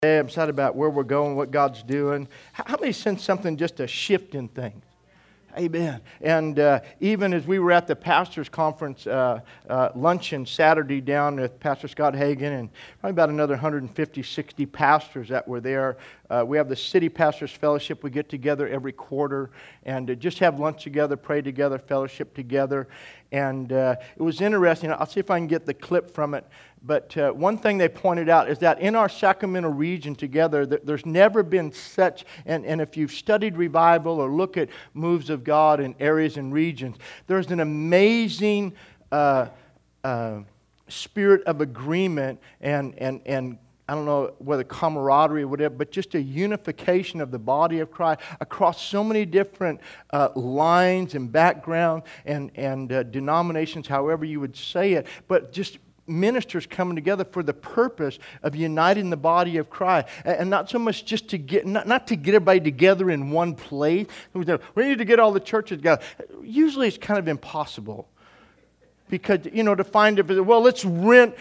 I'm excited about where we're going, what God's doing. How many sense something, just a shift in things? Amen. And even as we were at the pastors' conference luncheon Saturday down with Pastor Scott Hagan and probably about another 150, 60 pastors that were there. We have the City Pastors Fellowship. We get together every quarter and just have lunch together, pray together, fellowship together. And it was interesting. I'll see if I can get the clip from it. But one thing they pointed out is that in our Sacramento region together, there's never been such, and if you've studied revival or look at moves of God in areas and regions, there's an amazing spirit of agreement and I don't know whether camaraderie or whatever, but just a unification of the body of Christ across so many different lines and backgrounds and denominations, however you would say it, but just ministers coming together for the purpose of uniting the body of Christ, and not so much just to get, not to get everybody together in one place. We need to get all the churches together. Usually it's kind of impossible. Because, to find it, well, let's rent,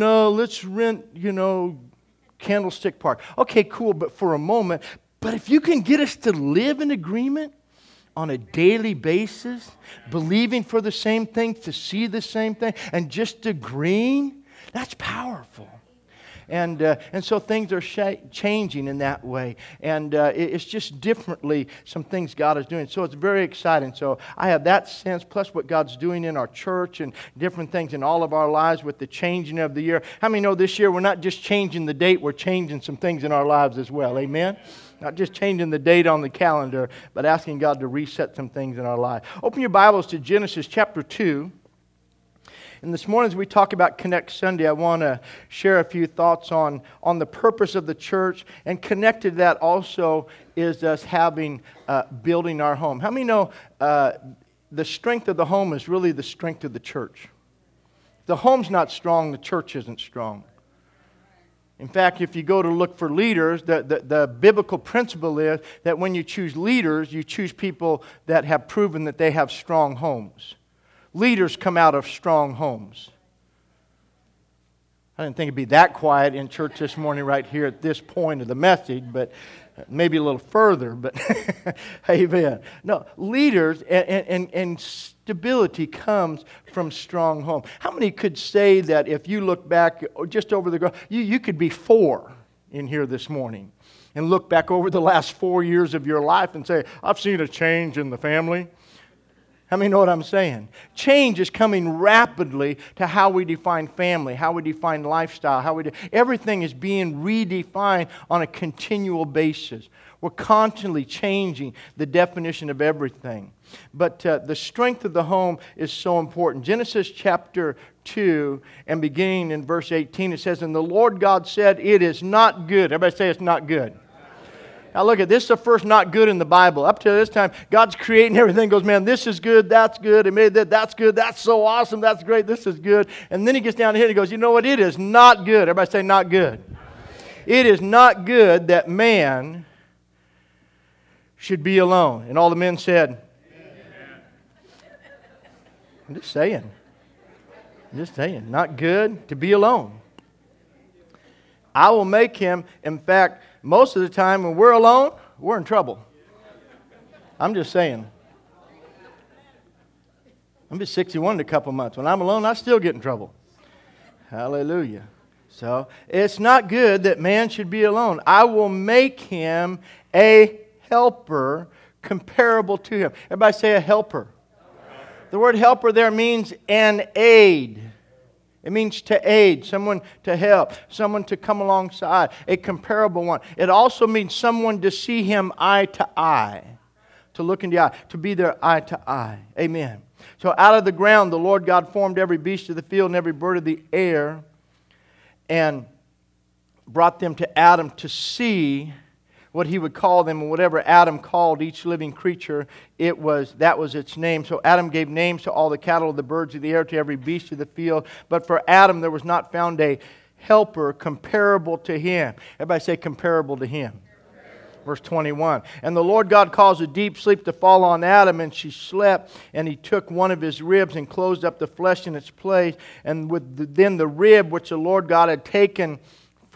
Candlestick Park. Okay, cool, but for a moment. But if you can get us to live in agreement on a daily basis, believing for the same thing, to see the same thing, and just agreeing, that's powerful. And so things are changing in that way. And it's just differently some things God is doing. So it's very exciting. So I have that sense, plus what God's doing in our church and different things in all of our lives with the changing of the year. How many know this year we're not just changing the date, we're changing some things in our lives as well. Amen? Not just changing the date on the calendar, but asking God to reset some things in our life. Open your Bibles to Genesis chapter 2. And this morning as we talk about Connect Sunday, I want to share a few thoughts on the purpose of the church. And connected to that also is us building our home. How many know the strength of the home is really the strength of the church? If the home's not strong, the church isn't strong. In fact, if you go to look for leaders, the biblical principle is that when you choose leaders, you choose people that have proven that they have strong homes. Leaders come out of strong homes. I didn't think it'd be that quiet in church this morning right here at this point of the message, but maybe a little further, but amen. No, leaders and stability comes from strong home. How many could say that if you look back just over the ground, you could be 4 in here this morning and look back over the last 4 years of your life and say, I've seen a change in the family. How many know what I'm saying? Change is coming rapidly to how we define family, how we define lifestyle, everything is being redefined on a continual basis. We're constantly changing the definition of everything. But the strength of the home is so important. Genesis chapter 2 and beginning in verse 18, it says, And the Lord God said, It is not good. Everybody say it's not good. Now look at this, is the first not good in the Bible. Up to this time, God's creating everything, goes, man, this is good, that's good, He made that, that's good, that's so awesome, that's great, this is good. And then He gets down here and He goes, you know what, it is not good. Everybody say not good. It is not good that man should be alone. And all the men said, Amen. I'm just saying, not good to be alone. I will make him, in fact, most of the time when we're alone, we're in trouble. I'm just saying. I'm just 61 in a couple months. When I'm alone, I still get in trouble. Hallelujah. So, it's not good that man should be alone. I will make him a helper comparable to him. Everybody say a helper. The word helper there means an aid. It means to aid, someone to help, someone to come alongside, a comparable one. It also means someone to see him eye to eye, to look in the eye, to be there eye to eye. Amen. So out of the ground, the Lord God formed every beast of the field and every bird of the air and brought them to Adam to see what he would call them, and whatever Adam called each living creature, that was its name. So Adam gave names to all the cattle, the birds of the air, to every beast of the field. But for Adam there was not found a helper comparable to him. Everybody say comparable to him. Verse 21. And the Lord God caused a deep sleep to fall on Adam, and she slept, and He took one of his ribs and closed up the flesh in its place. And then the rib which the Lord God had taken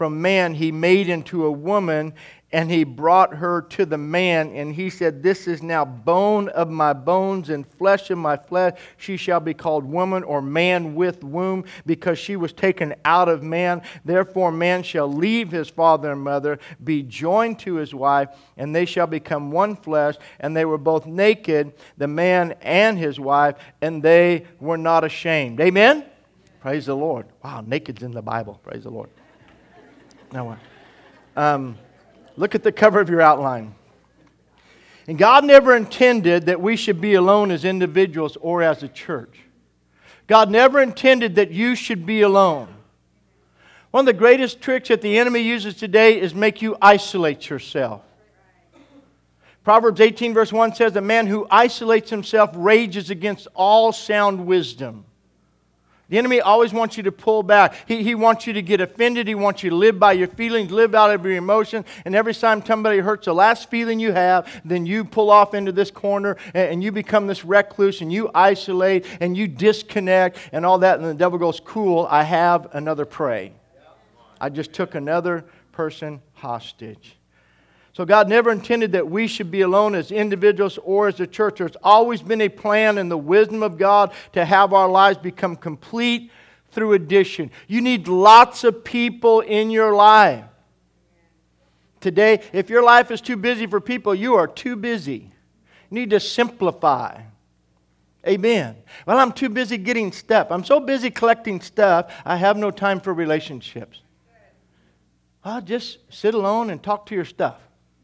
from man he made into a woman, and he brought her to the man, and he said, this is now bone of my bones and flesh of my flesh. She shall be called woman, or man with womb, because she was taken out of man. Therefore man shall leave his father and mother, be joined to his wife, and they shall become one flesh. And they were both naked, the man and his wife, and they were not ashamed. Amen? Praise the Lord. Wow, naked's in the Bible. Praise the Lord. Now what? Look at the cover of your outline. And God never intended that we should be alone as individuals or as a church. God never intended that you should be alone. One of the greatest tricks that the enemy uses today is make you isolate yourself. Proverbs 18 verse 1 says, a man who isolates himself rages against all sound wisdom. The enemy always wants you to pull back. He wants you to get offended. He wants you to live by your feelings, live out of your emotion. And every time somebody hurts the last feeling you have, then you pull off into this corner and you become this recluse and you isolate and you disconnect and all that. And the devil goes, cool, I have another prey. I just took another person hostage. So God never intended that we should be alone as individuals or as a church. There's always been a plan in the wisdom of God to have our lives become complete through addition. You need lots of people in your life. Today, if your life is too busy for people, you are too busy. You need to simplify. Amen. Well, I'm too busy getting stuff. I'm so busy collecting stuff, I have no time for relationships. Well, just sit alone and talk to your stuff.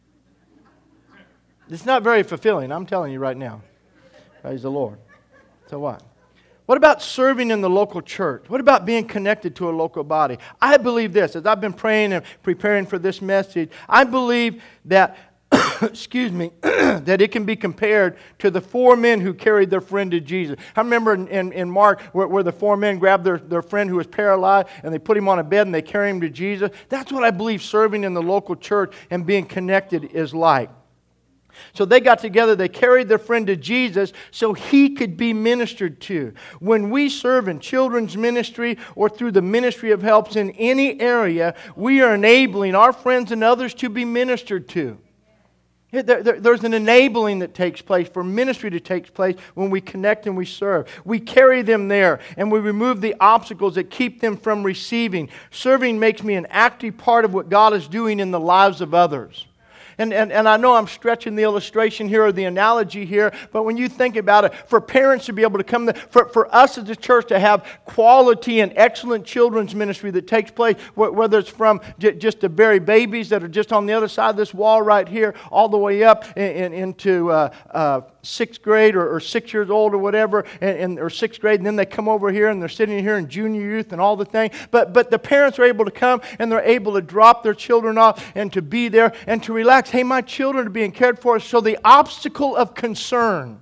It's not very fulfilling, I'm telling you right now. Praise the Lord. So what? What about serving in the local church? What about being connected to a local body? I believe this, as I've been praying and preparing for this message, I believe that, that it can be compared to the 4 men who carried their friend to Jesus. I remember in Mark where the 4 men grabbed their friend who was paralyzed and they put him on a bed and they carried him to Jesus. That's what I believe serving in the local church and being connected is like. So they got together, they carried their friend to Jesus so he could be ministered to. When we serve in children's ministry or through the ministry of helps in any area, we are enabling our friends and others to be ministered to. There's an enabling that takes place for ministry to take place when we connect and we serve. We carry them there and we remove the obstacles that keep them from receiving. Serving makes me an active part of what God is doing in the lives of others. And I know I'm stretching the illustration here or the analogy here, but when you think about it, for parents to be able to come, for us as a church to have quality and excellent children's ministry that takes place, whether it's from just the very babies that are just on the other side of this wall right here, all the way up into 6th grade or 6 years old or whatever, or 6th grade, and then they come over here and they're sitting here in junior youth and all the thing. But the parents are able to come and they're able to drop their children off and to be there and to relax. Hey, my children are being cared for. So the obstacle of concern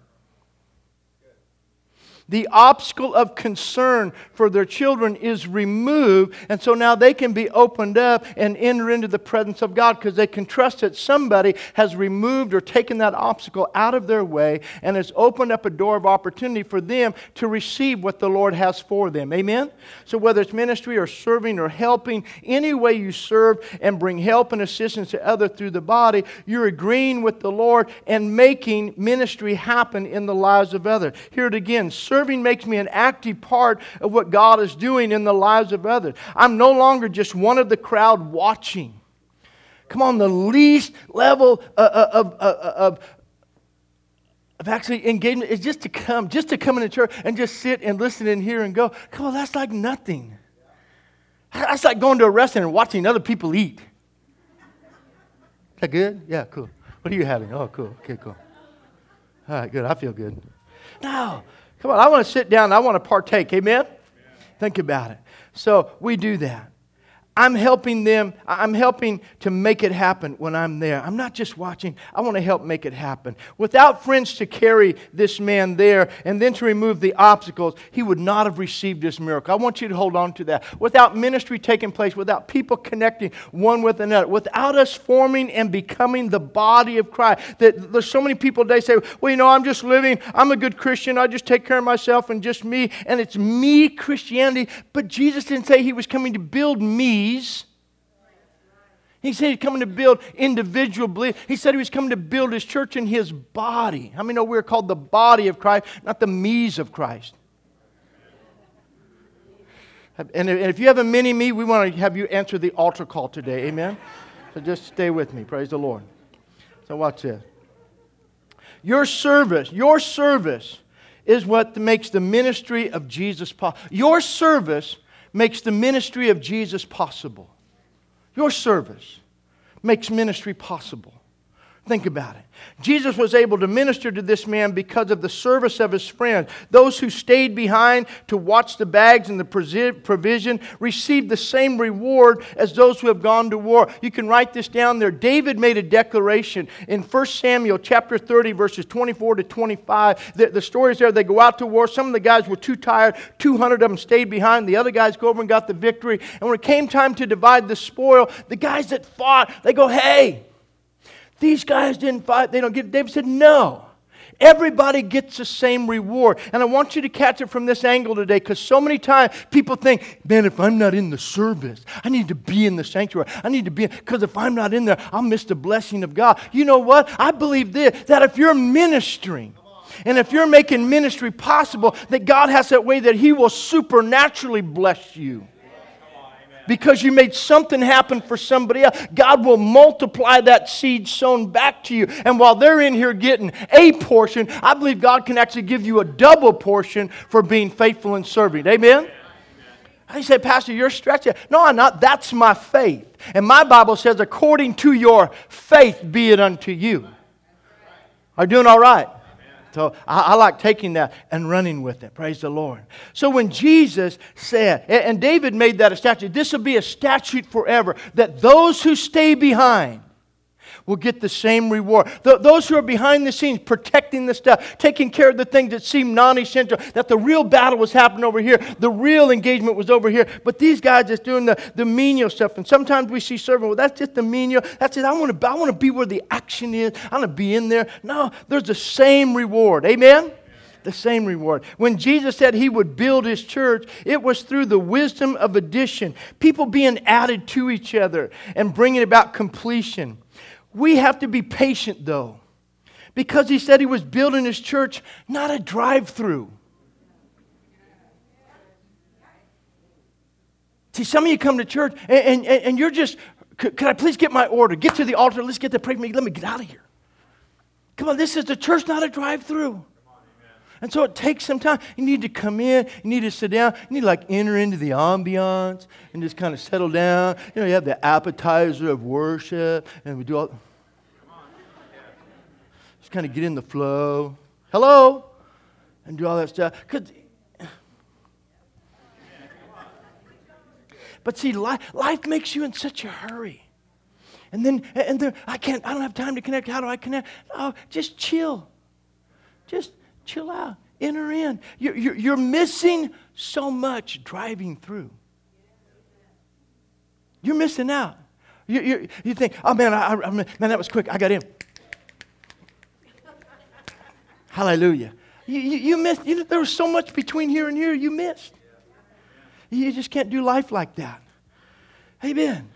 for their children is removed, and so now they can be opened up and enter into the presence of God because they can trust that somebody has removed or taken that obstacle out of their way and has opened up a door of opportunity for them to receive what the Lord has for them. Amen? So whether it's ministry or serving or helping, any way you serve and bring help and assistance to others through the body, you're agreeing with the Lord and making ministry happen in the lives of others. Hear it again. Serving makes me an active part of what God is doing in the lives of others. I'm no longer just one of the crowd watching. Come on, the least level of actually engagement is just to come into church and just sit and listen and hear and go. Come on, that's like nothing. That's like going to a restaurant and watching other people eat. Is that good? Yeah, cool. What are you having? Oh, cool. Okay, cool. All right, good. I feel good. No. Come on, I want to sit down and I want to partake. Amen? Think about it. So we do that. I'm helping them. I'm helping to make it happen when I'm there. I'm not just watching. I want to help make it happen. Without friends to carry this man there and then to remove the obstacles, he would not have received this miracle. I want you to hold on to that. Without ministry taking place, without people connecting one with another, without us forming and becoming the body of Christ. There's so many people today say, well, you know, I'm just living. I'm a good Christian. I just take care of myself and just me. And it's me Christianity. But Jesus didn't say he was coming to build me. He said he's coming to build individual belief. He said he was coming to build his church in his body. How many know we're called the body of Christ, not the me's of Christ? And if you have a mini-me, we want to have you answer the altar call today. Amen? So just stay with me. Praise the Lord. So watch this. Your service is what makes the ministry of Jesus possible. Your service makes the ministry of Jesus possible. Your service makes ministry possible. Think about it. Jesus was able to minister to this man because of the service of his friends. Those who stayed behind to watch the bags and the provision received the same reward as those who have gone to war. You can write this down there. David made a declaration in 1 Samuel chapter 30, verses 24 to 25. The story's there. They go out to war. Some of the guys were too tired. 200 of them stayed behind. The other guys go over and got the victory. And when it came time to divide the spoil, the guys that fought, they go, hey, these guys didn't fight. They don't get it. David said, no. Everybody gets the same reward. And I want you to catch it from this angle today, because so many times people think, man, if I'm not in the service, I need to be in the sanctuary. I need to be in, because if I'm not in there, I'll miss the blessing of God. You know what? I believe this, that if you're ministering, and if you're making ministry possible, that God has that way that He will supernaturally bless you. Because you made something happen for somebody else, God will multiply that seed sown back to you. And while they're in here getting a portion, I believe God can actually give you a double portion for being faithful and serving. Amen? I say, Pastor, you're stretching. No, I'm not. That's my faith. And my Bible says, according to your faith be it unto you. Are you doing all right? So I like taking that and running with it. Praise the Lord. So when Jesus said, and David made that a statute, this will be a statute forever, that those who stay behind will get the same reward. Those who are behind the scenes, protecting the stuff, taking care of the things that seem non-essential, that the real battle was happening over here, the real engagement was over here, but these guys just doing the menial stuff. And sometimes we see serving, well, that's just the menial. That's it. I want to be where the action is. I want to be in there. No, there's the same reward. Amen? The same reward. When Jesus said He would build His church, it was through the wisdom of addition, people being added to each other and bringing about completion. We have to be patient, though, because He said He was building His church, not a drive-through. See, some of you come to church and you're just, could I please get my order? Get to the altar. Let's get the prayer meeting. Let me get out of here. Come on, this is the church, not a drive-through. And so it takes some time. You need to come in. You need to sit down. You need to enter into the ambiance and just kind of settle down. You know, you have the appetizer of worship, and we do all. Just kind of get in the flow. Hello, and do all that stuff. But see, life makes you in such a hurry. And then I don't have time to connect. How do I connect? Oh, just chill. Just chill out. Enter in. You're missing so much driving through. You're missing out. You think, oh man, man, that was quick. I got in. Hallelujah. You missed. There was so much between here and here you missed. You just can't do life like that. Amen.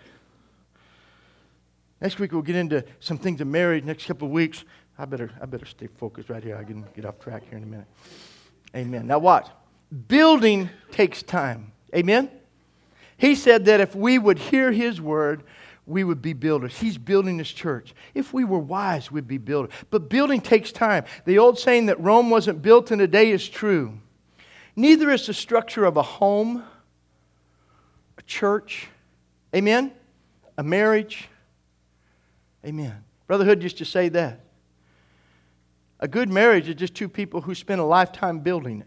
Next week we'll get into some things of marriage. Next couple of weeks. I better stay focused right here. I can get off track here in a minute. Amen. Now watch. Building takes time. Amen? He said that if we would hear His word, we would be builders. He's building His church. If we were wise, we'd be builders. But building takes time. The old saying that Rome wasn't built in a day is true. Neither is the structure of a home, a church, amen, a marriage. Amen. Brother Hood used to say that. A good marriage is just two people who spend a lifetime building it.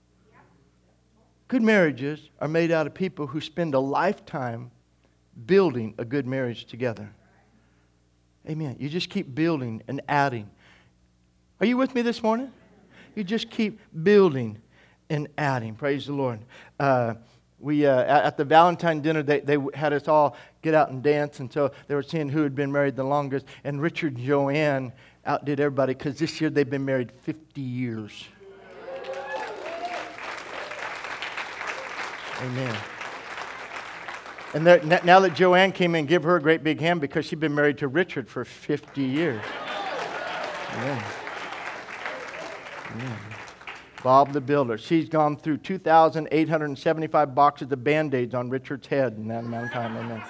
Good marriages are made out of people who spend a lifetime building a good marriage together. Amen. You just keep building and adding. Are you with me this morning? You just keep building and adding. Praise the Lord. We at the Valentine dinner, they had us all get out and dance, and so they were seeing who had been married the longest. And Richard and Joanne outdid everybody because this year they've been married 50 years. Amen. And now that Joanne came in, give her a great big hand because she's been married to Richard for 50 years. Yeah. Yeah. Bob the Builder. She's gone through 2,875 boxes of Band-Aids on Richard's head in that amount of time. Amen.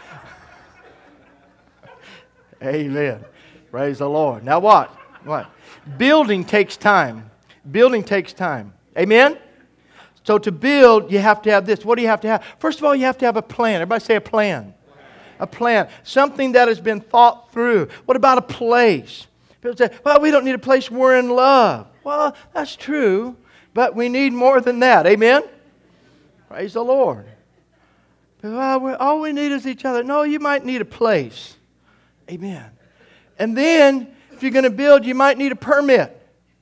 Amen. Praise the Lord. Now what? What? Building takes time. Building takes time. Amen? So to build, you have to have this. What do you have to have? First of all, you have to have a plan. Everybody say a plan. A plan. Something that has been thought through. What about a place? People say, well, we don't need a place. We're in love. Well, that's true. But we need more than that. Amen? Praise the Lord. Well, all we need is each other. No, you might need a place. Amen. And then, if you're going to build, you might need a permit.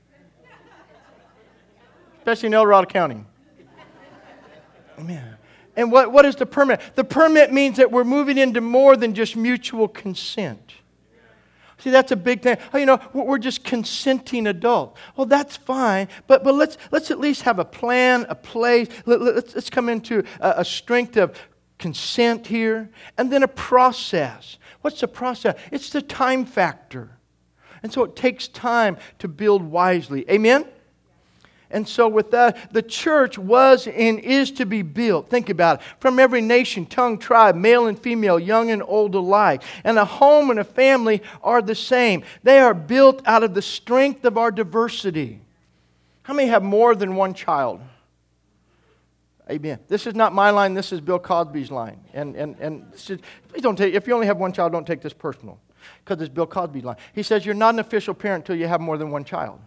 Especially in El Dorado County. Amen. And what is the permit? The permit means that we're moving into more than just mutual consent. See, that's a big thing. Oh, we're just consenting adults. Well, that's fine, but let's at least have a plan, a place. Let's come into a strength of consent here, and then a process. What's the process? It's the time factor. And so it takes time to build wisely. Amen? And so with that, the church was and is to be built. Think about it. From every nation, tongue, tribe, male and female, young and old alike. And a home and a family are the same. They are built out of the strength of our diversity. How many have more than one child? Amen. This is not my line. This is Bill Cosby's line. And please don't take. If you only have one child, don't take this personal, because it's Bill Cosby's line. He says you're not an official parent until you have more than one child.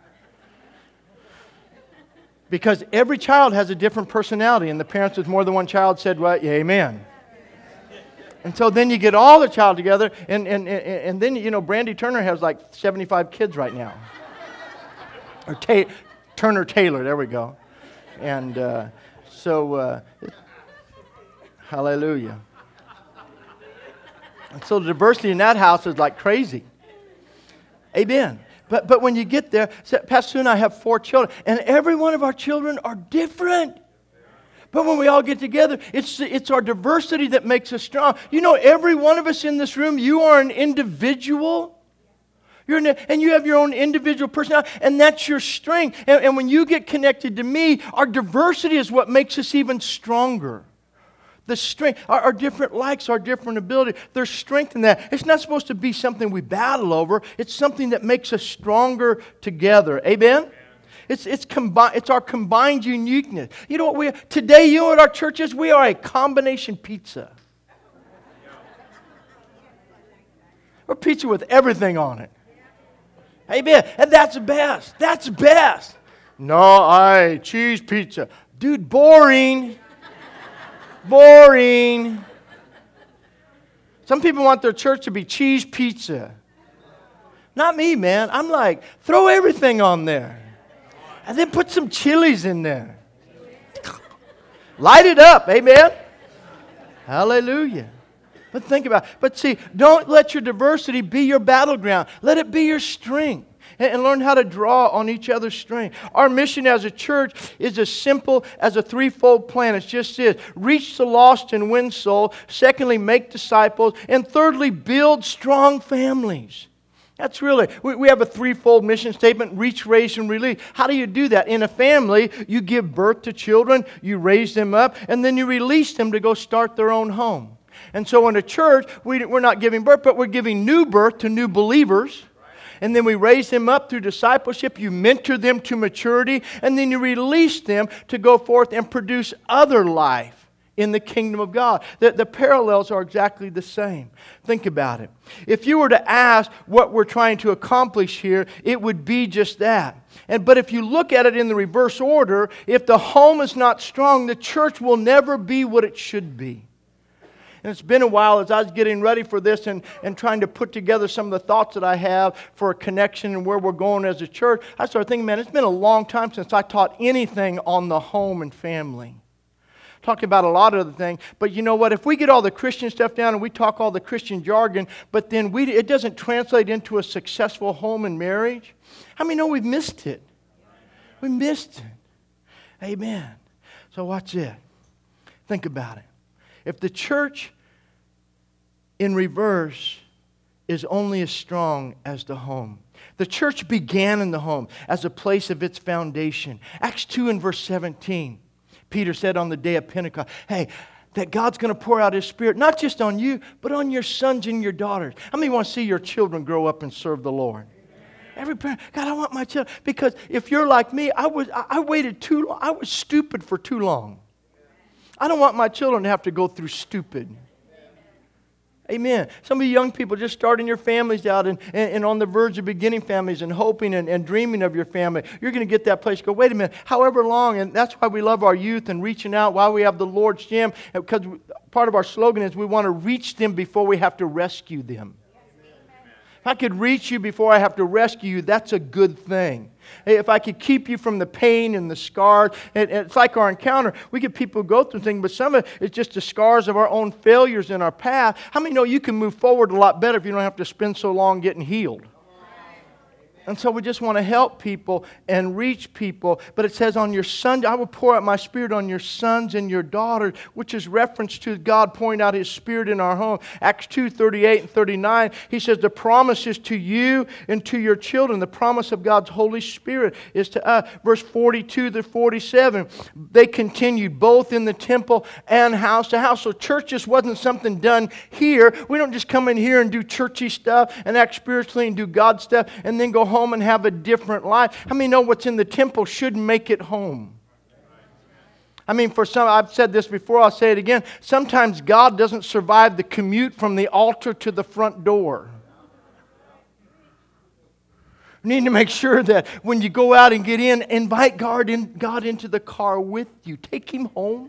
Because every child has a different personality, and the parents with more than one child said, well, yeah, amen. And so then you get all the child together, and then, Brandy Turner has like 75 kids right now. Or Turner Taylor, there we go. And hallelujah. And so the diversity in that house is like crazy. Amen. But when you get there, Pastor Sue and I have 4 children, and every one of our children are different. But when we all get together, it's our diversity that makes us strong. Every one of us in this room, you are an individual. And you have your own individual personality, and that's your strength. And when you get connected to me, our diversity is what makes us even stronger. The strength, our different likes, our different ability, there's strength in that. It's not supposed to be something we battle over. It's something that makes us stronger together. Amen? It's our combined uniqueness. You know what today, what our church is? We are a combination pizza. We're pizza with everything on it. Amen. And that's the best. That's the best. No, cheese pizza. Dude, boring. Boring. Some people want their church to be cheese pizza. Not me, man. I'm like, throw everything on there. And then put some chilies in there. Light it up. Amen. Hallelujah. But think about it. But see, don't let your diversity be your battleground. Let it be your strength. And learn how to draw on each other's strength. Our mission as a church is as simple as a threefold plan. It's just this. Reach the lost and win souls. Secondly, make disciples. And thirdly, build strong families. That's really, we have a threefold mission statement: reach, raise, and release. How do you do that? In a family, you give birth to children, you raise them up, and then you release them to go start their own home. And so in a church, we're not giving birth, but we're giving new birth to new believers. And then we raise them up through discipleship. You mentor them to maturity. And then you release them to go forth and produce other life in the kingdom of God. The parallels are exactly the same. Think about it. If you were to ask what we're trying to accomplish here, it would be just that. But if you look at it in the reverse order, if the home is not strong, the church will never be what it should be. And it's been a while as I was getting ready for this and trying to put together some of the thoughts that I have for a connection and where we're going as a church. I started thinking, man, it's been a long time since I taught anything on the home and family. Talking about a lot of other things. But you know what? If we get all the Christian stuff down and we talk all the Christian jargon, but then it doesn't translate into a successful home and marriage, how many know we've missed it? We missed it. Amen. So watch it. Think about it. If the church in reverse is only as strong as the home. The church began in the home as a place of its foundation. Acts 2 and verse 17. Peter said on the day of Pentecost, hey, that God's going to pour out His Spirit, not just on you, but on your sons and your daughters. How many want to see your children grow up and serve the Lord? Every parent, God, I want my children. Because if you're like me, I waited too long. I was stupid for too long. I don't want my children to have to go through stupid. Amen. Some of you young people just starting your families out and on the verge of beginning families and hoping and dreaming of your family. You're going to get that place. Go, wait a minute, however long, and that's why we love our youth and reaching out, why we have the Lord's Gym, because part of our slogan is we want to reach them before we have to rescue them. If I could reach you before I have to rescue you, that's a good thing. If I could keep you from the pain and the scars, it's like our encounter. We get people who go through things, but some of it is just the scars of our own failures in our path. How many know you can move forward a lot better if you don't have to spend so long getting healed? And so we just want to help people and reach people. But it says on your son, I will pour out my Spirit on your sons and your daughters, which is reference to God pouring out His Spirit in our home. Acts 2, 38 and 39, He says the promise is to you and to your children. The promise of God's Holy Spirit is to us. Verse 42 to 47, they continued both in the temple and house to house. So church just wasn't something done here. We don't just come in here and do churchy stuff and act spiritually and do God stuff and then go home and have a different life. How many know what's in the temple should make it home? I mean, for some, I've said this before, I'll say it again. Sometimes God doesn't survive the commute from the altar to the front door. You need to make sure that when you go out and get in, invite God into the car with you. Take Him home.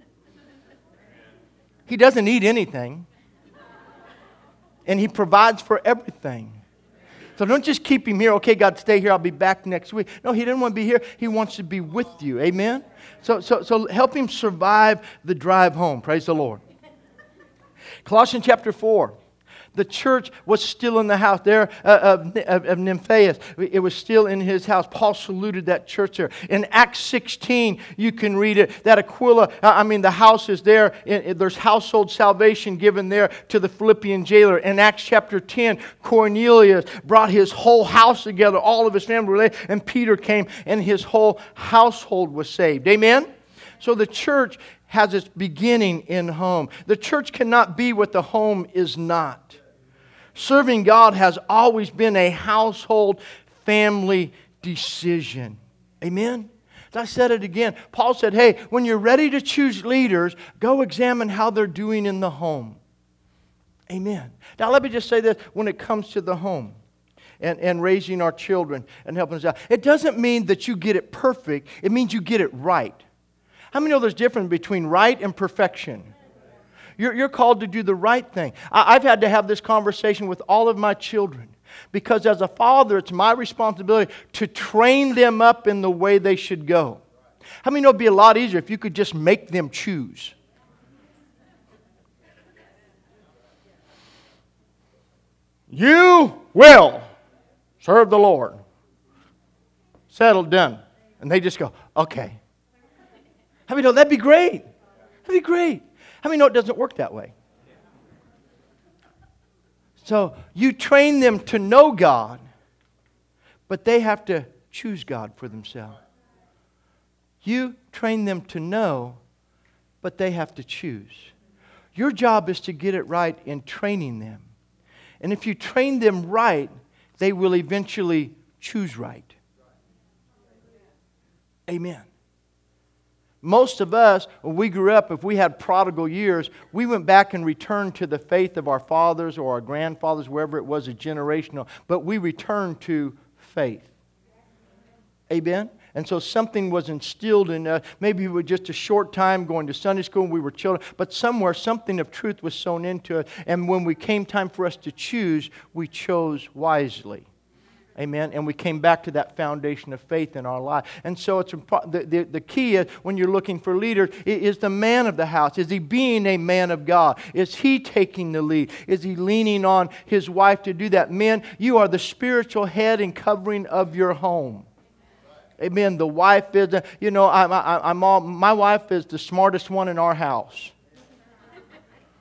He doesn't need anything. And He provides for everything. So don't just keep Him here. Okay, God, stay here. I'll be back next week. No, He didn't want to be here. He wants to be with you. Amen? So help Him survive the drive home. Praise the Lord. Colossians chapter 4. The church was still in the house there of Nymphaeus. It was still in his house. Paul saluted that church there. In Acts 16, you can read it, that Aquila, the house is there. There's household salvation given there to the Philippian jailer. In Acts chapter 10, Cornelius brought his whole house together, all of his family, and Peter came and his whole household was saved. Amen? So the church has its beginning in home. The church cannot be what the home is not. Serving God has always been a household family decision. Amen? I said it again. Paul said, hey, when you're ready to choose leaders, go examine how they're doing in the home. Amen. Now let me just say this when it comes to the home and raising our children and helping us out. It doesn't mean that you get it perfect. It means you get it right. How many know there's a difference between right and perfection? You're called to do the right thing. I've had to have this conversation with all of my children because as a father, it's my responsibility to train them up in the way they should go. How many know it'd be a lot easier if you could just make them choose? You will serve the Lord. Settled, done. And they just go, okay. How many know that'd be great? That'd be great. How many know it doesn't work that way? So you train them to know God, but they have to choose God for themselves. You train them to know, but they have to choose. Your job is to get it right in training them. And if you train them right, they will eventually choose right. Amen. Most of us, when we grew up, if we had prodigal years, we went back and returned to the faith of our fathers or our grandfathers, wherever it was, a generational. But we returned to faith. Amen? And so something was instilled in us. Maybe it was just a short time going to Sunday school when we were children. But somewhere, something of truth was sown into us. And when we came time for us to choose, we chose wisely. Amen. And we came back to that foundation of faith in our life. And so it's the key is when you're looking for leaders is the man of the house. Is he being a man of God? Is he taking the lead? Is he leaning on his wife to do that? Men, you are the spiritual head and covering of your home. Amen. The wife is, my wife is the smartest one in our house.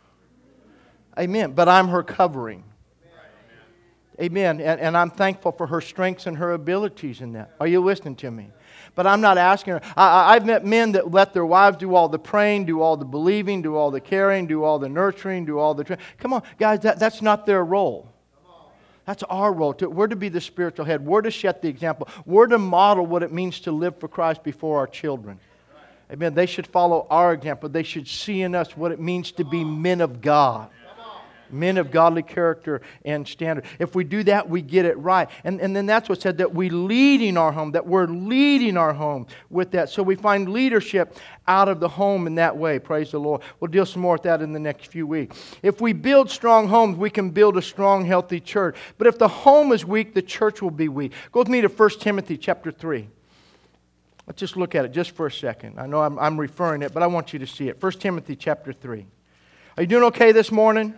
Amen. But I'm her covering. Amen. And I'm thankful for her strengths and her abilities in that. Are you listening to me? But I'm not asking her. I've met men that let their wives do all the praying, do all the believing, do all the caring, do all the nurturing, do all the... Come on, guys, that's not their role. That's our role. We're to be the spiritual head. We're to set the example. We're to model what it means to live for Christ before our children. Amen. They should follow our example. They should see in us what it means to be men of God. Men of godly character and standard. If we do that, we get it right. And then that's what said, that we leading our home, that we're leading our home with that. So we find leadership out of the home in that way. Praise the Lord. We'll deal some more with that in the next few weeks. If we build strong homes, we can build a strong, healthy church. But if the home is weak, the church will be weak. Go with me to 1 Timothy chapter 3. Let's just look at it just for a second. I know I'm referring it, but I want you to see it. 1 Timothy chapter 3. Are you doing okay this morning?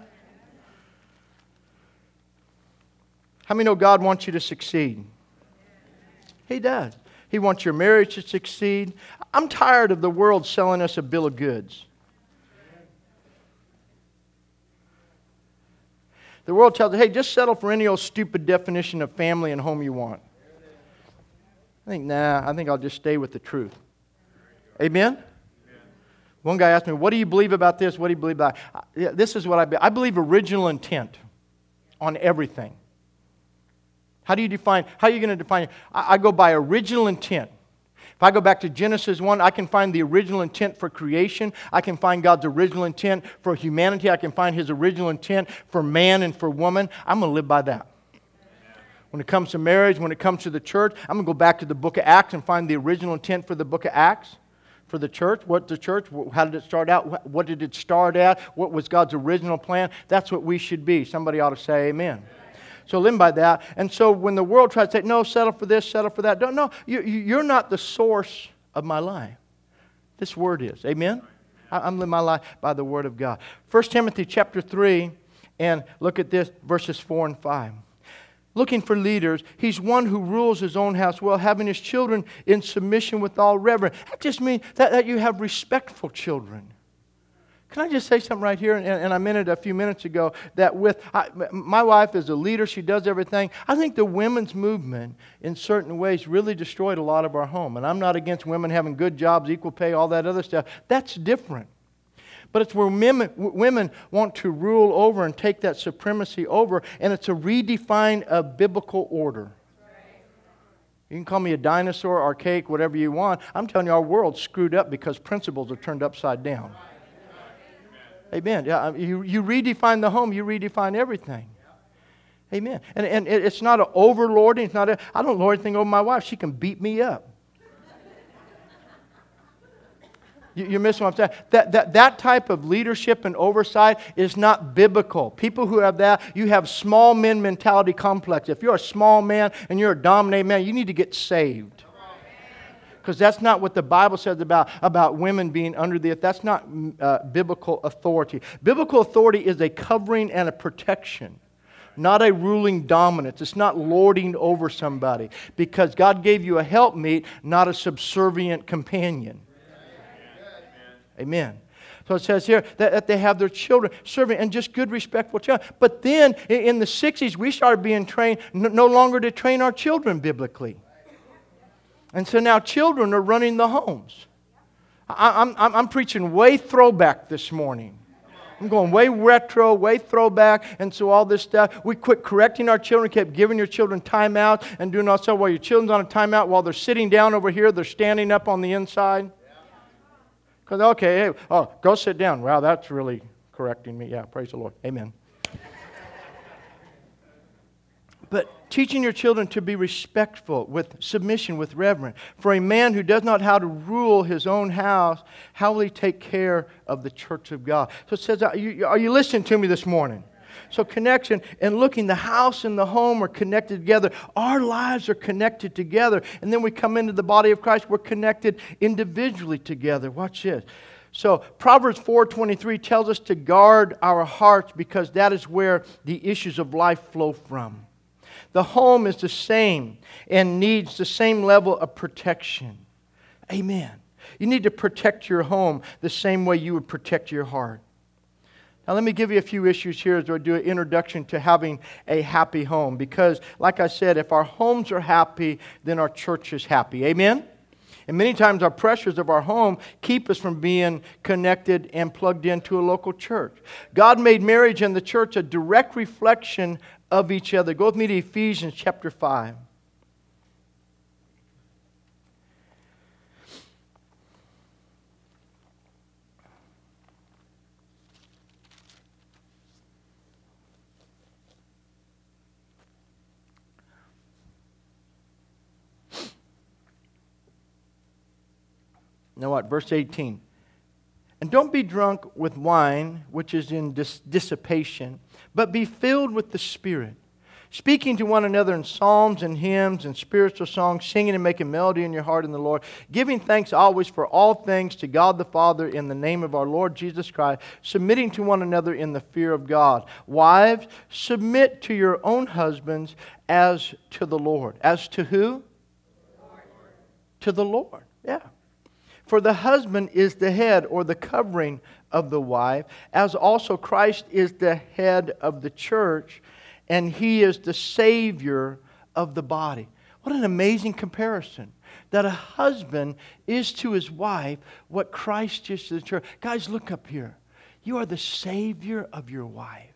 How many know God wants you to succeed? He does. He wants your marriage to succeed. I'm tired of the world selling us a bill of goods. The world tells us, hey, just settle for any old stupid definition of family and home you want. I think I'll just stay with the truth. Amen? One guy asked me, what do you believe about this? What do you believe about that? This is what I believe. I believe original intent on everything. How are you going to define it? I go by original intent. If I go back to Genesis 1, I can find the original intent for creation. I can find God's original intent for humanity. I can find His original intent for man and for woman. I'm going to live by that. When it comes to marriage, when it comes to the church, I'm going to go back to the book of Acts and find the original intent for the book of Acts. For the church, how did it start out? What did it start at? What was God's original plan? That's what we should be. Somebody ought to say amen. So live by that. And so when the world tries to say, no, settle for this, settle for that. No, you're not the source of my life. This word is. Amen? I'm living my life by the word of God. 1 Timothy chapter 3, and look at this, verses 4 and 5. Looking for leaders, he's one who rules his own house well, having his children in submission with all reverence. That just means that you have respectful children. Can I just say something right here? And I meant it a few minutes ago, that my wife is a leader. She does everything. I think the women's movement, in certain ways, really destroyed a lot of our home. And I'm not against women having good jobs, equal pay, all that other stuff. That's different. But it's where women want to rule over and take that supremacy over, and it's a redefine of biblical order. You can call me a dinosaur, archaic, whatever you want. I'm telling you, our world's screwed up because principles are turned upside down. Amen. Yeah, you redefine the home, you redefine everything. Amen. And it's not an overlording. I don't lord anything over my wife. She can beat me up. You're missing what I'm saying. That type of leadership and oversight is not biblical. People who have that, you have small men mentality complex. If you're a small man and you're a dominated man, you need to get saved. Because that's not what the Bible says about women being under the... That's not biblical authority. Biblical authority is a covering and a protection, not a ruling dominance. It's not lording over somebody. Because God gave you a helpmeet, not a subservient companion. Amen. So it says here that they have their children serving and just good, respectful children. But then in the 60s, we started being trained no longer to train our children biblically. And so now children are running the homes. I'm preaching way throwback this morning. I'm going way retro, way throwback, and so all this stuff. We quit correcting our children, kept giving your children timeout and doing all stuff while your children's on a timeout, while they're sitting down over here, they're standing up on the inside. Because, okay, hey, go sit down. Wow, that's really correcting me. Yeah, praise the Lord. Amen. But teaching your children to be respectful, with submission, with reverence. For a man who does not know how to rule his own house, how will he take care of the church of God? So it says, are you listening to me this morning? So connection and looking, the house and the home are connected together. Our lives are connected together. And then we come into the body of Christ, we're connected individually together. Watch this. So Proverbs 4:23 tells us to guard our hearts because that is where the issues of life flow from. The home is the same and needs the same level of protection. Amen. You need to protect your home the same way you would protect your heart. Now, let me give you a few issues here as I do an introduction to having a happy home. Because, like I said, if our homes are happy, then our church is happy. Amen? And many times our pressures of our home keep us from being connected and plugged into a local church. God made marriage and the church a direct reflection of each other. Go with me to Ephesians chapter 5. Now what? Verse 18. And don't be drunk with wine, which is in dissipation, but be filled with the Spirit, speaking to one another in psalms and hymns and spiritual songs, singing and making melody in your heart in the Lord, giving thanks always for all things to God the Father in the name of our Lord Jesus Christ, submitting to one another in the fear of God. Wives, submit to your own husbands as to the Lord. As to who? Lord. To the Lord. Yeah. For the husband is the head or the covering of the wife, as also Christ is the head of the church, and He is the Savior of the body. What an amazing comparison. That a husband is to his wife what Christ is to the church. Guys, look up here. You are the Savior of your wife.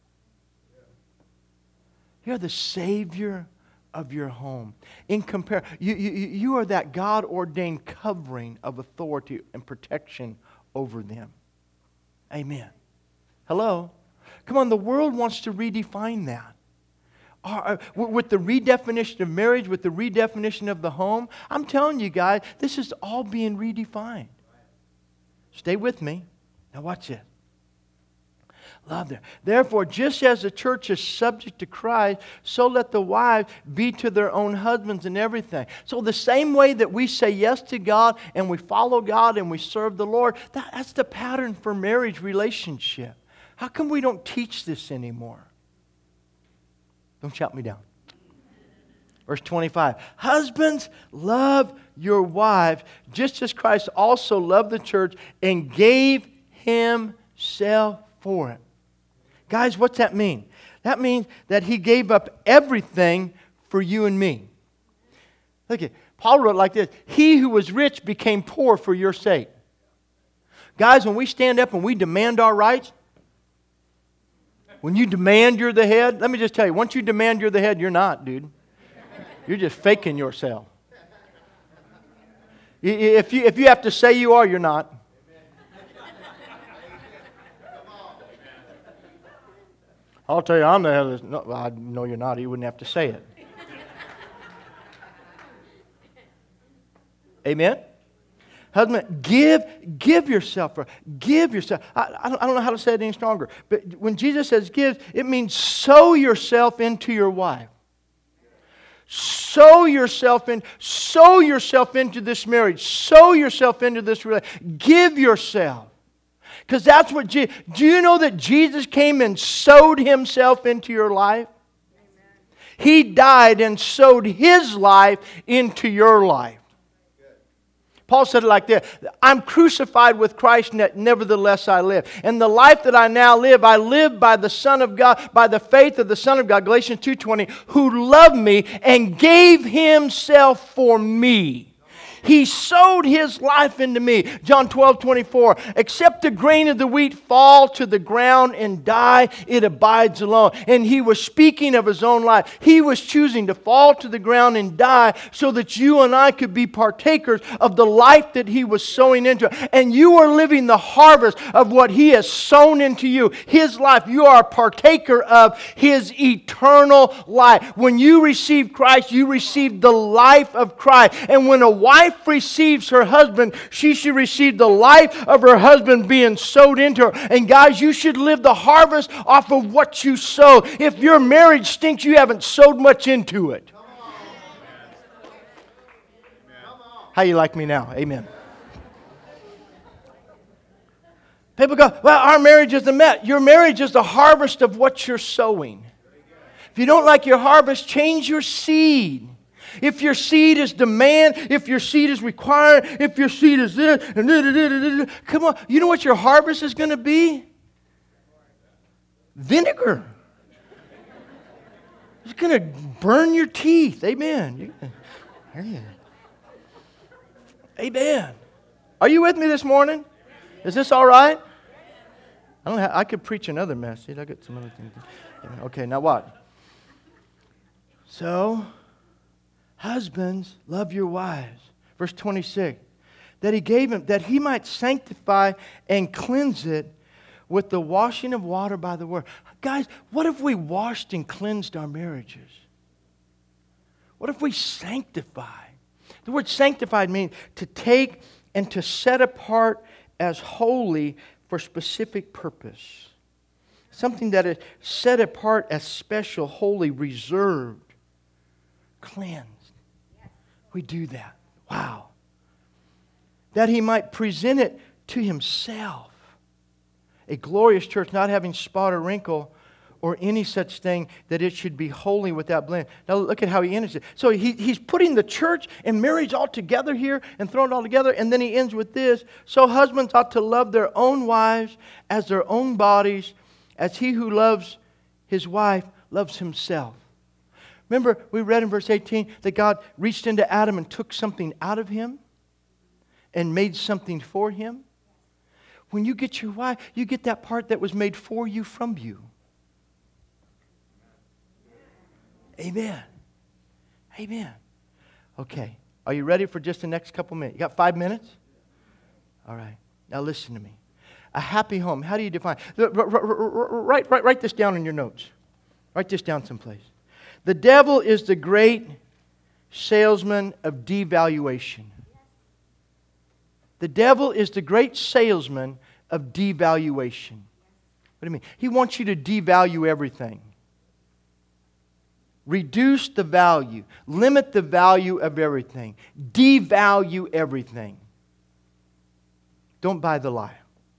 You are the Savior of your home. You are that God-ordained covering of authority and protection over them. Amen. Hello? Come on, the world wants to redefine that. With the redefinition of marriage, with the redefinition of the home, I'm telling you guys, this is all being redefined. Stay with me. Now watch it. Love there. Therefore, just as the church is subject to Christ, so let the wives be to their own husbands in everything. So the same way that we say yes to God and we follow God and we serve the Lord, that's the pattern for marriage relationship. How come we don't teach this anymore? Don't shout me down. Verse 25. Husbands, love your wives, just as Christ also loved the church and gave Himself for it. Guys, what's that mean? That means that He gave up everything for you and me. Look at Paul wrote it like this. He who was rich became poor for your sake. Guys, when we stand up and we demand our rights, when you demand you're the head, let me just tell you, once you demand you're the head, you're not, dude. You're just faking yourself. If you have to say you are, you're not. I'll tell you, I'm the head of this. No, well, I know you're not. You wouldn't have to say it. Amen? Husband, give yourself. Give yourself. I don't know how to say it any stronger. But when Jesus says give, it means sow yourself into your wife. Sow yourself into this marriage. Sow yourself into this relationship. Give yourself. Because that's what do you know that Jesus came and sowed Himself into your life? Amen. He died and sowed His life into your life. Paul said it like this, I'm crucified with Christ, nevertheless I live. And the life that I now live, I live by the Son of God, by the faith of the Son of God, Galatians 2:20, who loved me and gave Himself for me. He sowed His life into me. John 12:24. Except the grain of the wheat fall to the ground and die, it abides alone. And He was speaking of His own life. He was choosing to fall to the ground and die so that you and I could be partakers of the life that He was sowing into. And you are living the harvest of what He has sown into you. His life. You are a partaker of His eternal life. When you receive Christ, you receive the life of Christ. And when a wife receives her husband, she should receive the life of her husband being sowed into her. And guys, you should live the harvest off of what you sow. If your marriage stinks, you haven't sowed much into it. How you like me now? Amen. People go, well, our marriage isn't met. Your marriage is the harvest of what you're sowing. If you don't like your harvest, change your seed. If your seed is demand, if your seed is required, if your seed is this, come on. You know what your harvest is going to be? vinegar. It's going to burn your teeth. Amen. Amen. Are you with me this morning? Is this all right? I could preach another message. I got some other things. Okay, now what? So, husbands, love your wives. Verse 26. That he gave him, that he might sanctify and cleanse it with the washing of water by the word. Guys, what if we washed and cleansed our marriages? What if we sanctify? The word sanctified means to take and to set apart as holy for specific purpose. Something that is set apart as special, holy, reserved, cleansed. We do that. Wow. That he might present it to himself. A glorious church, not having spot or wrinkle or any such thing, that it should be holy without blame. Now look at how he ends it. So he's putting the church and marriage all together here and throwing it all together. And then he ends with this. So husbands ought to love their own wives as their own bodies, as he who loves his wife loves himself. Remember, we read in verse 18 that God reached into Adam and took something out of him and made something for him. When you get your wife, you get that part that was made for you from you. Amen. Amen. Okay. Are you ready for just the next couple minutes? You got 5 minutes? All right. Now listen to me. A happy home. How do you define? Write this down in your notes. Write this down someplace. The devil is the great salesman of devaluation. The devil is the great salesman of devaluation. What do you mean? He wants you to devalue everything. Reduce the value. Limit the value of everything. Devalue everything. Don't buy the lie.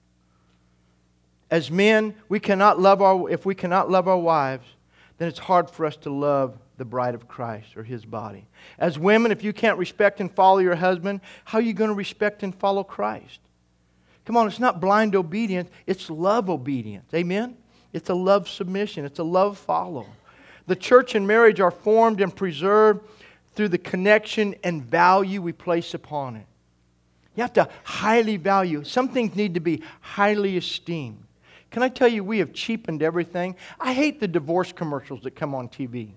As men, if we cannot love our wives, then it's hard for us to love the bride of Christ or His body. As women, if you can't respect and follow your husband, how are you going to respect and follow Christ? Come on, it's not blind obedience, it's love obedience. Amen? It's a love submission. It's a love follow. The church and marriage are formed and preserved through the connection and value we place upon it. You have to highly value. Some things need to be highly esteemed. Can I tell you, we have cheapened everything. I hate the divorce commercials that come on TV.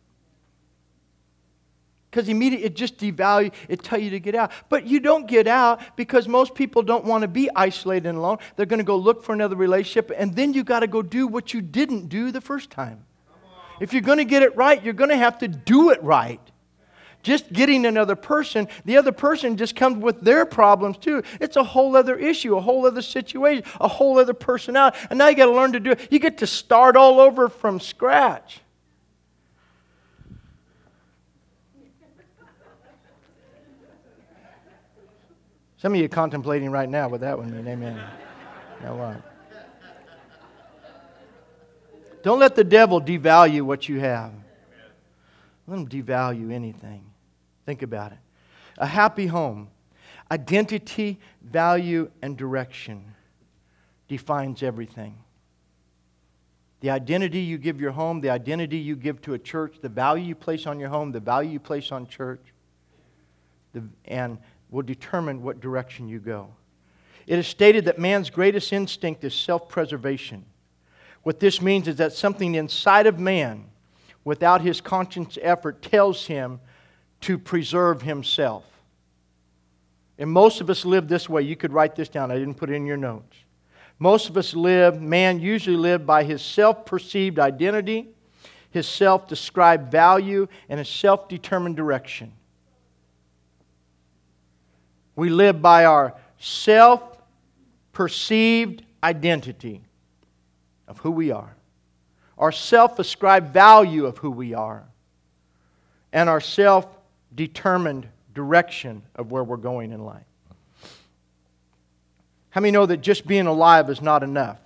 Because immediately it just devalues, it tells you to get out. But you don't get out because most people don't want to be isolated and alone. They're going to go look for another relationship, and then you got to go do what you didn't do the first time. If you're going to get it right, you're going to have to do it right. Just getting another person, the other person just comes with their problems too. It's a whole other issue, a whole other situation, a whole other personality. And now you got to learn to do it. You get to start all over from scratch. Some of you are contemplating right now what that would mean. Amen. Now what? Don't let the devil devalue what you have. Let him devalue anything. Think about it. A happy home, identity, value, and direction defines everything. The identity you give your home, the identity you give to a church, the value you place on your home, the value you place on church, and will determine what direction you go. It is stated that man's greatest instinct is self-preservation. What this means is that something inside of man, without his conscious effort, tells him to preserve himself. And most of us live this way. You could write this down. I didn't put it in your notes. Most of us man usually live by his self-perceived identity, his self-described value, and his self-determined direction. We live by our self-perceived identity of who we are, our self-ascribed value of who we are, and our self-determined direction of where we're going in life. How many know that just being alive is not enough?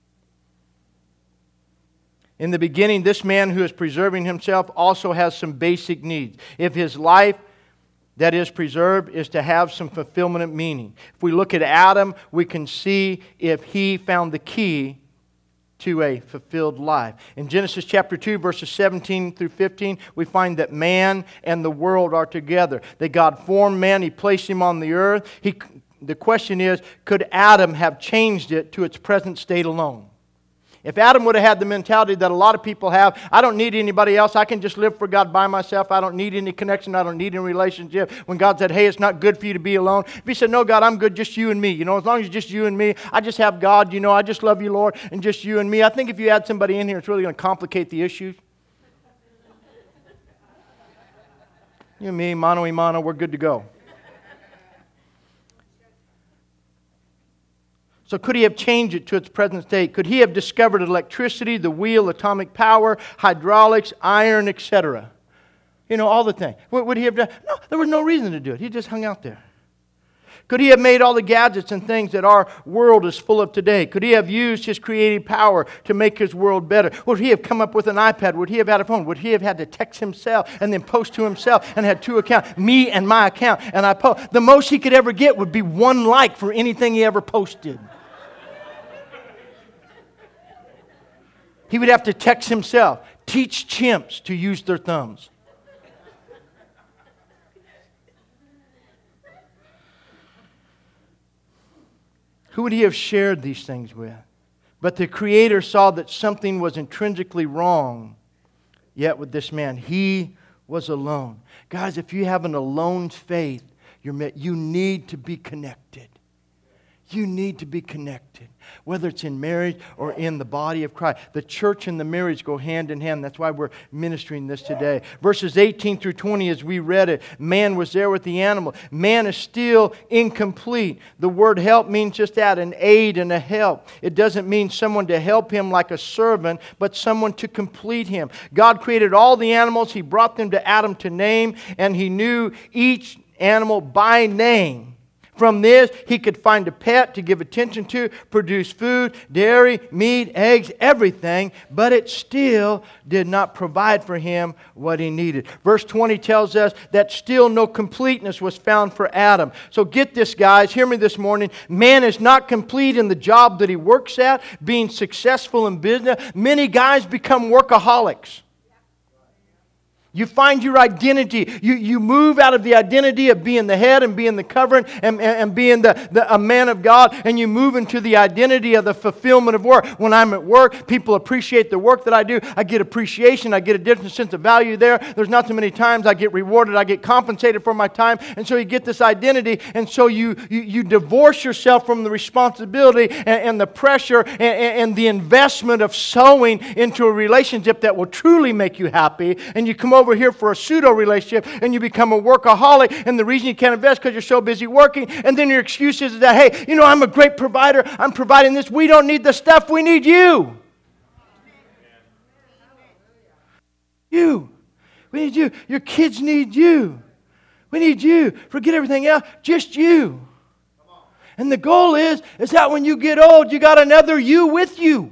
In the beginning, this man who is preserving himself also has some basic needs. If his life that is preserved is to have some fulfillment and meaning. If we look at Adam, we can see if he found the key to a fulfilled life. In Genesis chapter 2, verses 17 through 15, we find that man and the world are together. That God formed man, He placed him on the earth. The question is, could Adam have changed it to its present state alone? If Adam would have had the mentality that a lot of people have, I don't need anybody else, I can just live for God by myself, I don't need any connection, I don't need any relationship. When God said, hey, it's not good for you to be alone. If He said, no, God, I'm good, just you and me. As long as it's just you and me, I just have God, I just love you, Lord, and just you and me. I think if you add somebody in here, it's really going to complicate the issues. You and me, mano y mano, we're good to go. So could He have changed it to its present state? Could He have discovered electricity, the wheel, atomic power, hydraulics, iron, etc.? All the things. What would He have done? No, there was no reason to do it. He just hung out there. Could He have made all the gadgets and things that our world is full of today? Could He have used His creative power to make His world better? Would He have come up with an iPad? Would He have had a phone? Would He have had to text Himself and then post to Himself and had two accounts, me and my account, and I post? The most He could ever get would be one like for anything He ever posted. He would have to text himself, teach chimps to use their thumbs. Who would He have shared these things with? But the Creator saw that something was intrinsically wrong, yet with this man, he was alone. Guys, if you have an alone faith, you need to be connected. You need to be connected, whether it's in marriage or in the body of Christ. The church and the marriage go hand in hand. That's why we're ministering this today. Verses 18 through 20, as we read it, man was there with the animal. Man is still incomplete. The word help means just that, an aid and a help. It doesn't mean someone to help him like a servant, but someone to complete him. God created all the animals. He brought them to Adam to name, and He knew each animal by name. From this, he could find a pet to give attention to, produce food, dairy, meat, eggs, everything, but it still did not provide for him what he needed. Verse 20 tells us that still no completeness was found for Adam. So get this, guys. Hear me this morning. Man is not complete in the job that he works at, being successful in business. Many guys become workaholics. You find your identity. You move out of the identity of being the head and being the covering and being a man of God, and you move into the identity of the fulfillment of work. When I'm at work, people appreciate the work that I do. I get appreciation. I get a different sense of value there. There's not too many times I get rewarded. I get compensated for my time. And so you get this identity, and so you divorce yourself from the responsibility and the pressure and the investment of sowing into a relationship that will truly make you happy, and you come over here for a pseudo relationship and you become a workaholic, and the reason you can't invest because you're so busy working, and then your excuse is that, hey, I'm a great provider, I'm providing this, we don't need the stuff, we need you. We need you. Your kids need you. We need you. Forget everything else, just you. And the goal is that when you get old, you got another you with you.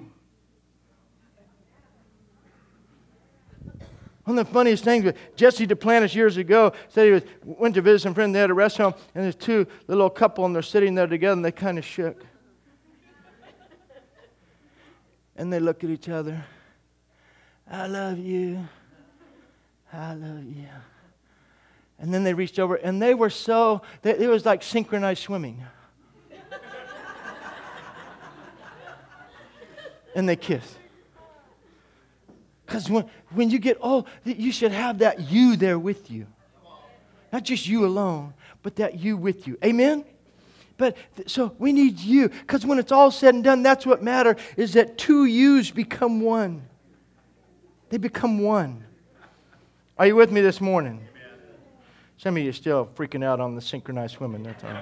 One of the funniest things, Jesse Duplantis years ago said he went to visit some friend. They had a rest home, and there's two little couple, and they're sitting there together, and they kind of shook. And they look at each other. I love you. I love you. And then they reached over, and they were it was like synchronized swimming. And they kissed. Because when you get old, you should have that you there with you. Not just you alone, but that you with you. Amen? But so we need you. Because when it's all said and done, that's what matters, is that two yous become one. They become one. Are you with me this morning? Some of you are still freaking out on the synchronized swimming. That's all right.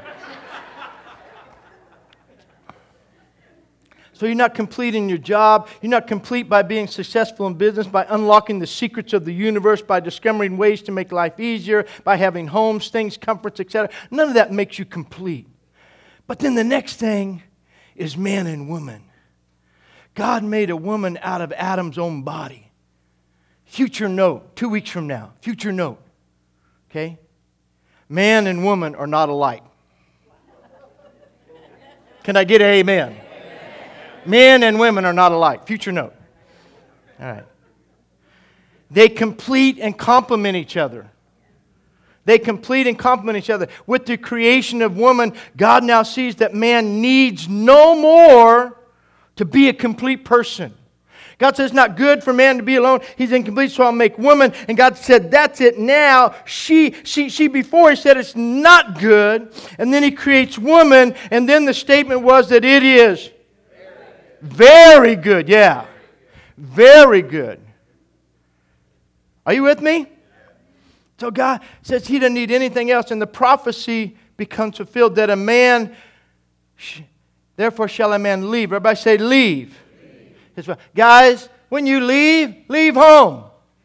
So you're not complete in your job. You're not complete by being successful in business, by unlocking the secrets of the universe, by discovering ways to make life easier, by having homes, things, comforts, etc. None of that makes you complete. But then the next thing is man and woman. God made a woman out of Adam's own body. Future note, 2 weeks from now. Future note. Okay? Man and woman are not alike. Can I get an amen? Men and women are not alike. Future note. All right. They complete and complement each other. They complete and complement each other. With the creation of woman, God now sees that man needs no more to be a complete person. God says it's not good for man to be alone. He's incomplete, so I'll make woman. And God said, that's it now. She before he said it's not good. And then he creates woman. And then the statement was that it is very good. Yeah. Very good. Are you with me? So God says he doesn't need anything else. And the prophecy becomes fulfilled that a man, therefore shall a man leave. Everybody say leave. Guys, when you leave home.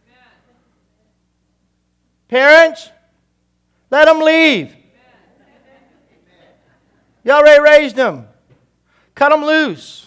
Parents, let them leave. You already raised them. Cut them loose.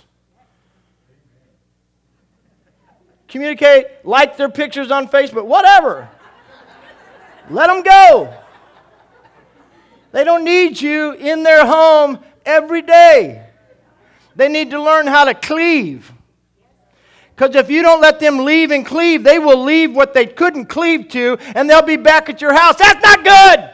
Communicate, like their pictures on Facebook, whatever. Let them go. They don't need you in their home every day. They need to learn how to cleave. Because if you don't let them leave and cleave, they will leave what they couldn't cleave to, and they'll be back at your house. That's not good!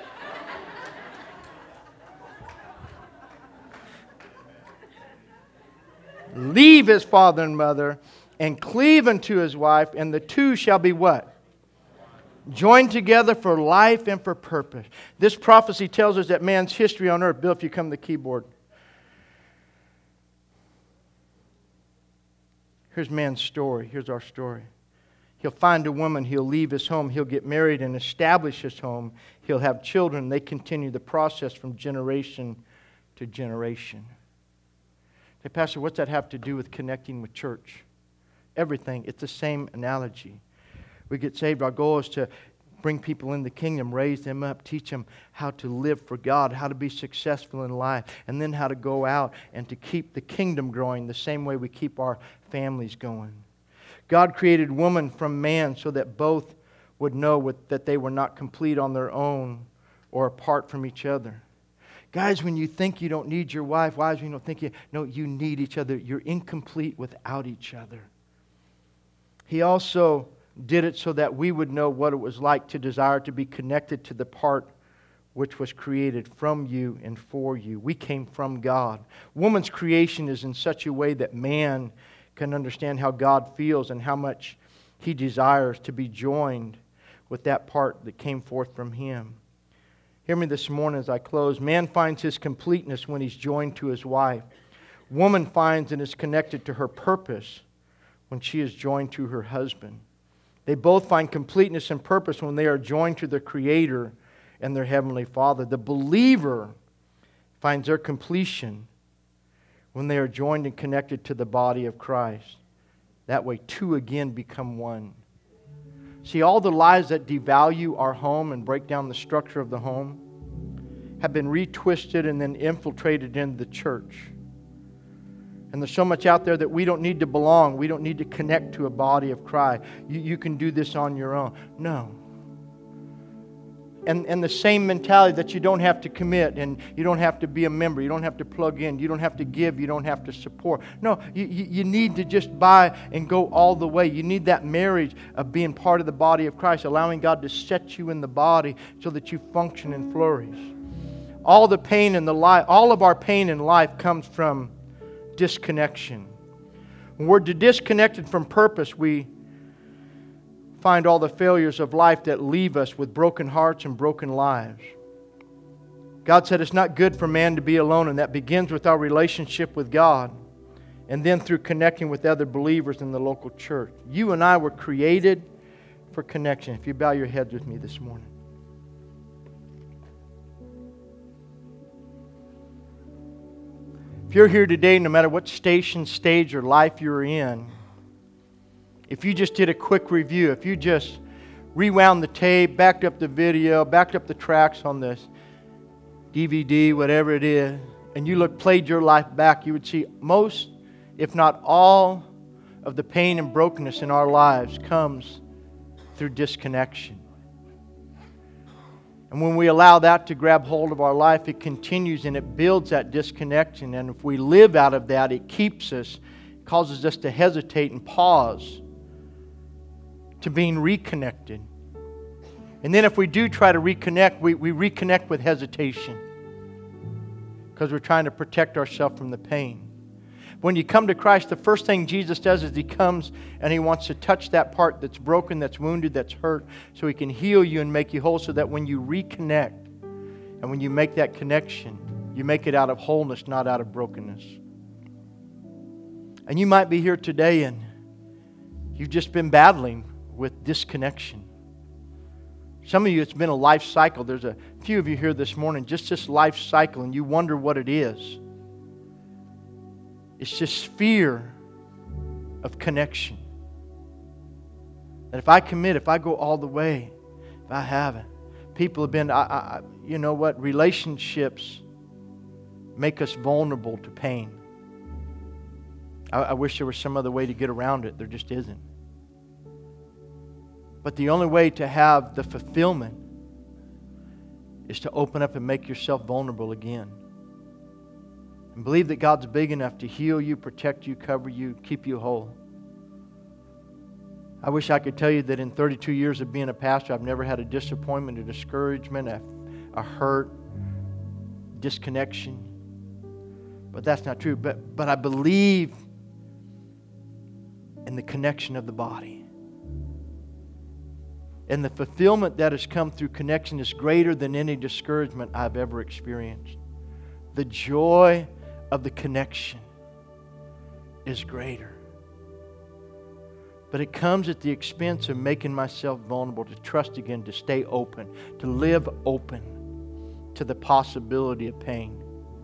Leave his father and mother, and cleave unto his wife, and the two shall be what? Joined together for life and for purpose. This prophecy tells us that man's history on earth, Bill, if you come to the keyboard. Here's man's story. Here's our story. He'll find a woman. He'll leave his home. He'll get married and establish his home. He'll have children. They continue the process from generation to generation. Hey, Pastor, what's that have to do with connecting with church? Everything. It's the same analogy. We get saved. Our goal is to bring people in the kingdom, raise them up, teach them how to live for God, how to be successful in life, and then how to go out and to keep the kingdom growing the same way we keep our families going. God created woman from man so that both would know that they were not complete on their own or apart from each other. Guys, when you think you don't need your wife, wives, when you don't think you need each other, you're incomplete without each other. He also did it so that we would know what it was like to desire to be connected to the part which was created from you and for you. We came from God. Woman's creation is in such a way that man can understand how God feels and how much he desires to be joined with that part that came forth from him. Hear me this morning as I close. Man finds his completeness when he's joined to his wife. Woman finds and is connected to her purpose when she is joined to her husband. They both find completeness and purpose when they are joined to their Creator and their Heavenly Father. The believer finds their completion when they are joined and connected to the body of Christ. That way, two again become one. See, all the lies that devalue our home and break down the structure of the home have been retwisted and then infiltrated into the church. And there's so much out there that we don't need to belong. We don't need to connect to a body of Christ. You can do this on your own. No. And the same mentality that you don't have to commit and you don't have to be a member. You don't have to plug in. You don't have to give. You don't have to support. No, you need to just buy and go all the way. You need that marriage of being part of the body of Christ, allowing God to set you in the body so that you function and flourish. All of our pain in life comes from disconnection. When we're disconnected from purpose, we find all the failures of life that leave us with broken hearts and broken lives. God said it's not good for man to be alone, and that begins with our relationship with God and then through connecting with other believers in the local church. You and I were created for connection. If you bow your heads with me this morning. If you're here today, no matter what station, stage, or life you're in, if you just did a quick review, if you just rewound the tape, backed up the video, backed up the tracks on this DVD, whatever it is, and you played your life back, you would see most, if not all, of the pain and brokenness in our lives comes through disconnection. And when we allow that to grab hold of our life, it continues and it builds that disconnection. And if we live out of that, it keeps us causes us to hesitate and pause to being reconnected. And then if we do try to reconnect, we reconnect with hesitation because we're trying to protect ourselves from the pain. When you come to Christ, the first thing Jesus does is He comes and He wants to touch that part that's broken, that's wounded, that's hurt, so He can heal you and make you whole, so that when you reconnect and when you make that connection, you make it out of wholeness, not out of brokenness. And you might be here today and you've just been battling with disconnection. Some of you, it's been a life cycle. There's a few of you here this morning, just this life cycle, and you wonder what it is. It's just fear of connection. That if I commit, if I go all the way, if I haven't, people have been, you know what, relationships make us vulnerable to pain. I wish there was some other way to get around it. There just isn't. But the only way to have the fulfillment is to open up and make yourself vulnerable again. And believe that God's big enough to heal you, protect you, cover you, keep you whole. I wish I could tell you that in 32 years of being a pastor, I've never had a disappointment, a discouragement, a hurt, disconnection. But that's not true. But I believe in the connection of the body. And the fulfillment that has come through connection is greater than any discouragement I've ever experienced. The joy of the connection is greater. But it comes at the expense of making myself vulnerable, to trust again, to stay open, to live open to the possibility of pain.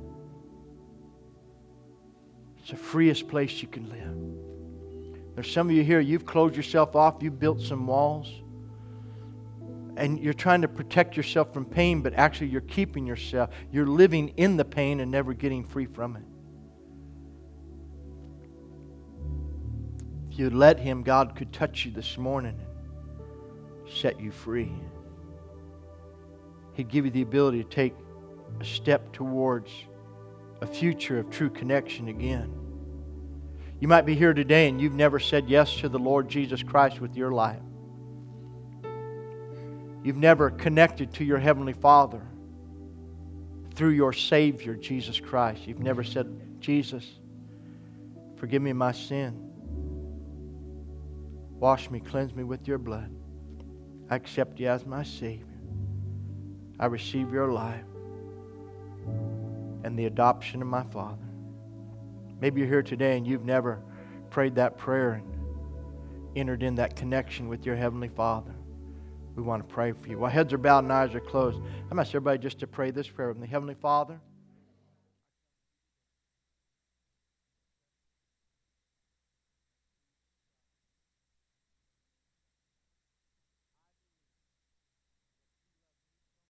It's the freest place you can live. There's some of you here, you've closed yourself off, you've built some walls. And you're trying to protect yourself from pain, but actually you're keeping yourself. You're living in the pain and never getting free from it. If you let Him, God could touch you this morning and set you free. He'd give you the ability to take a step towards a future of true connection again. You might be here today and you've never said yes to the Lord Jesus Christ with your life. You've never connected to your Heavenly Father through your Savior, Jesus Christ. You've never said, Jesus, forgive me my sin. Wash me, cleanse me with your blood. I accept you as my Savior. I receive your life and the adoption of my Father. Maybe you're here today and you've never prayed that prayer and entered in that connection with your Heavenly Father. We want to pray for you. While heads are bowed and eyes are closed, I'm going to ask everybody just to pray this prayer with me. Heavenly Father,